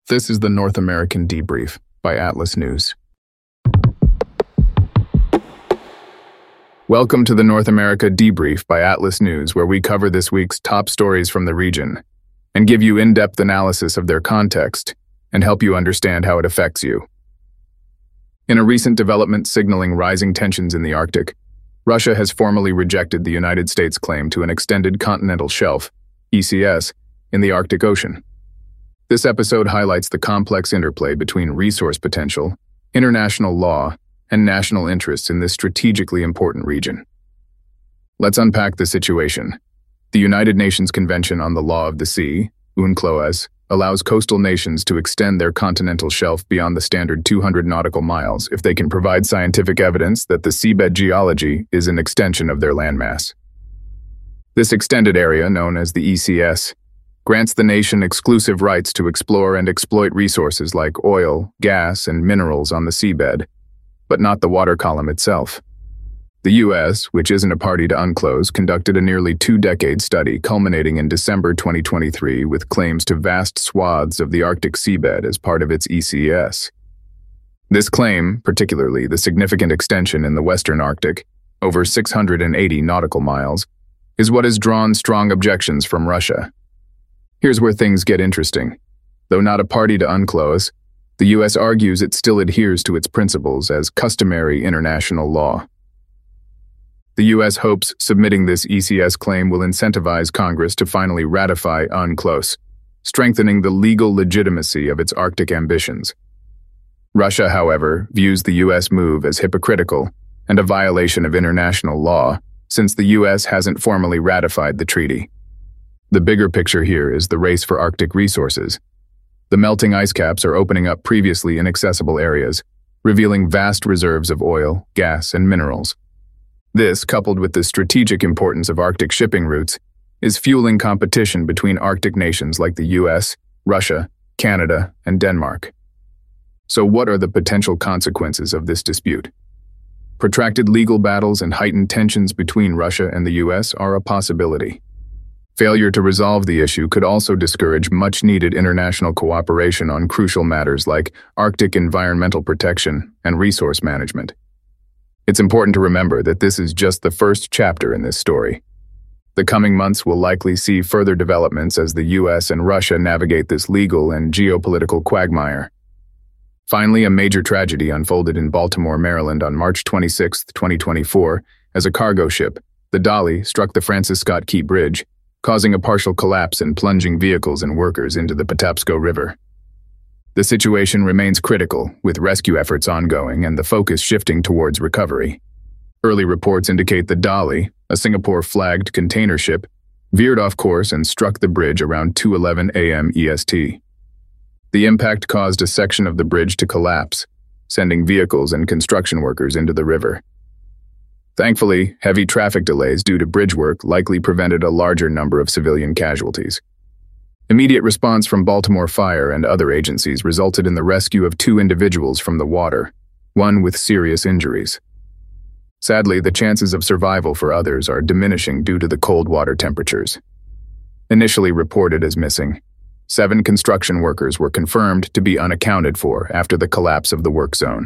This is the North American Debrief by Atlas News. Welcome to the North America Debrief by Atlas News, where we cover this week's top stories from the region and give you in-depth analysis of their context and help you understand how it affects you. In a recent development signaling rising tensions in the Arctic, Russia has formally rejected the United States' claim to an extended continental shelf, ECS, in the Arctic Ocean. This episode highlights the complex interplay between resource potential, international law, and national interests in this strategically important region. Let's unpack the situation. The United Nations Convention on the Law of the Sea, UNCLOS, allows coastal nations to extend their continental shelf beyond the standard 200 nautical miles if they can provide scientific evidence that the seabed geology is an extension of their landmass. This extended area, known as the ECS, grants the nation exclusive rights to explore and exploit resources like oil, gas, and minerals on the seabed, but not the water column itself. The U.S., which isn't a party to UNCLOS, conducted a nearly two-decade study culminating in December 2023 with claims to vast swaths of the Arctic seabed as part of its ECS. This claim, particularly the significant extension in the Western Arctic, over 680 nautical miles, is what has drawn strong objections from Russia. Here's where things get interesting. Though not a party to UNCLOS, the U.S. argues it still adheres to its principles as customary international law. The U.S. hopes submitting this ECS claim will incentivize Congress to finally ratify UNCLOS, strengthening the legal legitimacy of its Arctic ambitions. Russia, however, views the U.S. move as hypocritical and a violation of international law, since the U.S. hasn't formally ratified the treaty. The bigger picture here is the race for Arctic resources. The melting ice caps are opening up previously inaccessible areas, revealing vast reserves of oil, gas, and minerals. This, coupled with the strategic importance of Arctic shipping routes, is fueling competition between Arctic nations like the US, Russia, Canada, and Denmark. So what are the potential consequences of this dispute? Protracted legal battles and heightened tensions between Russia and the US are a possibility. Failure to resolve the issue could also discourage much-needed international cooperation on crucial matters like Arctic environmental protection and resource management. It's important to remember that this is just the first chapter in this story. The coming months will likely see further developments as the US and Russia navigate this legal and geopolitical quagmire. Finally, a major tragedy unfolded in Baltimore, Maryland on March 26, 2024, as a cargo ship, the Dali, struck the Francis Scott Key Bridge, causing a partial collapse and plunging vehicles and workers into the Patapsco River. The situation remains critical, with rescue efforts ongoing and the focus shifting towards recovery. Early reports indicate the Dali, a Singapore-flagged container ship, veered off course and struck the bridge around 2:11 a.m. EST. The impact caused a section of the bridge to collapse, sending vehicles and construction workers into the river. Thankfully, heavy traffic delays due to bridge work likely prevented a larger number of civilian casualties. Immediate response from Baltimore Fire and other agencies resulted in the rescue of 2 individuals from the water, one with serious injuries. Sadly, the chances of survival for others are diminishing due to the cold water temperatures. Initially reported as missing, 7 construction workers were confirmed to be unaccounted for after the collapse of the work zone.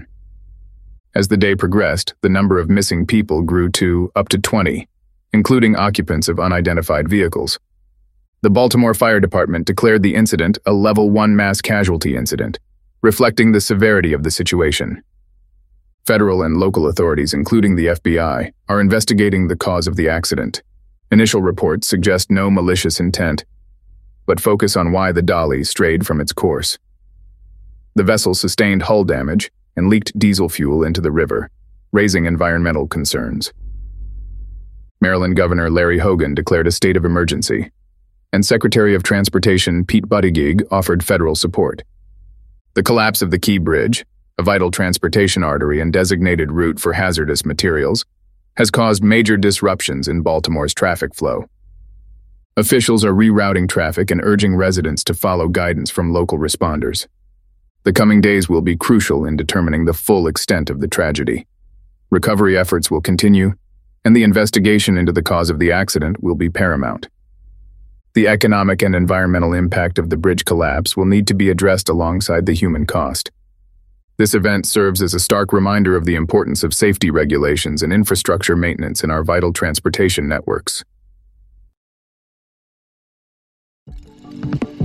As the day progressed, the number of missing people grew to up to 20, including occupants of unidentified vehicles. The Baltimore Fire Department declared the incident a Level 1 mass casualty incident, reflecting the severity of the situation. Federal and local authorities, including the FBI, are investigating the cause of the accident. Initial reports suggest no malicious intent, but focus on why the Dali strayed from its course. The vessel sustained hull damage and leaked diesel fuel into the river, raising environmental concerns. Maryland Governor Larry Hogan declared a state of emergency, and Secretary of Transportation Pete Buttigieg offered federal support. The collapse of the Key Bridge, a vital transportation artery and designated route for hazardous materials, has caused major disruptions in Baltimore's traffic flow. Officials are rerouting traffic and urging residents to follow guidance from local responders. The coming days will be crucial in determining the full extent of the tragedy. Recovery efforts will continue, and the investigation into the cause of the accident will be paramount. The economic and environmental impact of the bridge collapse will need to be addressed alongside the human cost. This event serves as a stark reminder of the importance of safety regulations and infrastructure maintenance in our vital transportation networks.